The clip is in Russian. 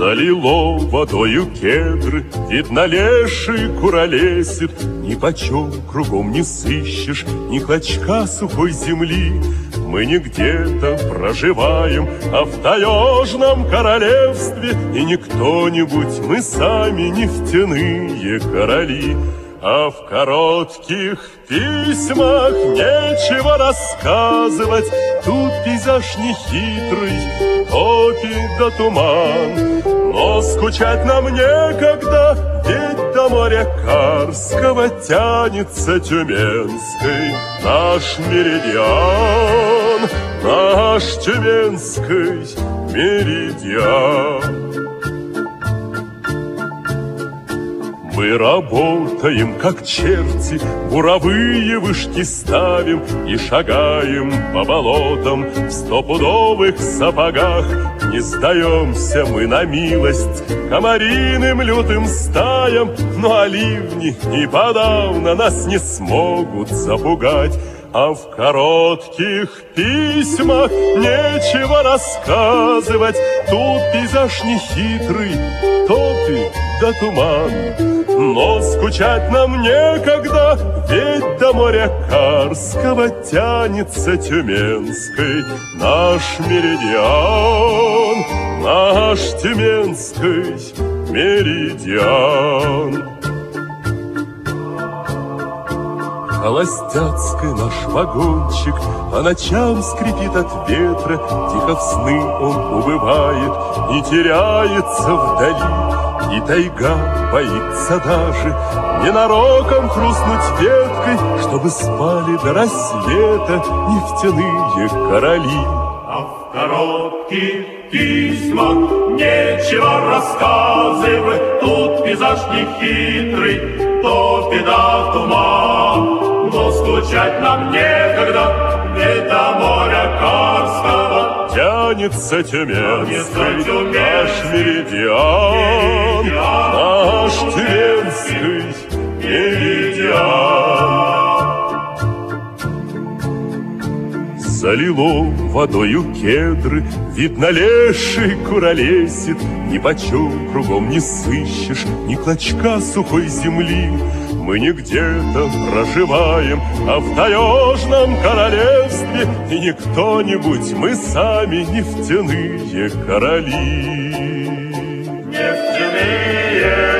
Залило водою кедры, видно, леший куролесит. Нипочем кругом не сыщешь ни клочка сухой земли. Мы не где-то проживаем, а в таежном королевстве. И не кто-нибудь, мы сами нефтяные короли. А в коротких письмах нечего рассказывать. Тут пейзаж нехитрый, топи да туман. Но скучать нам некогда, ведь до моря Карского тянется Тюменской наш меридиан, наш Тюменский меридиан. Мы работаем, как черти, буровые вышки ставим и шагаем по болотам в стопудовых сапогах. Не сдаемся мы на милость комариным лютым стаям, но ливни и подавно нас не смогут запугать. А в коротких письмах нечего рассказывать. Тут пейзаж нехитрый, топи да туман. Но скучать нам некогда, ведь до моря Карского тянется Тюменской наш меридиан, наш Тюменский меридиан. Холостяцкий наш вагончик по ночам скрипит от ветра. Тихо в сны он убывает и теряется вдали. И тайга боится даже ненароком хрустнуть веткой, чтобы спали до рассвета нефтяные короли. А в коротких письмах нечего рассказывать. Тут пейзаж нехитрый, то беда туман. Но скучать нам некогда, ведь до моря Карского тянется Тюменский наш меридиан, наш Тюменский меридиан. Залило водою кедры, видно, леший куролесит. Нипочем кругом не сыщешь ни клочка сухой земли. Мы не где-то проживаем, а в таежном королевстве. И не кто-нибудь, мы сами нефтяные короли. Нефтяные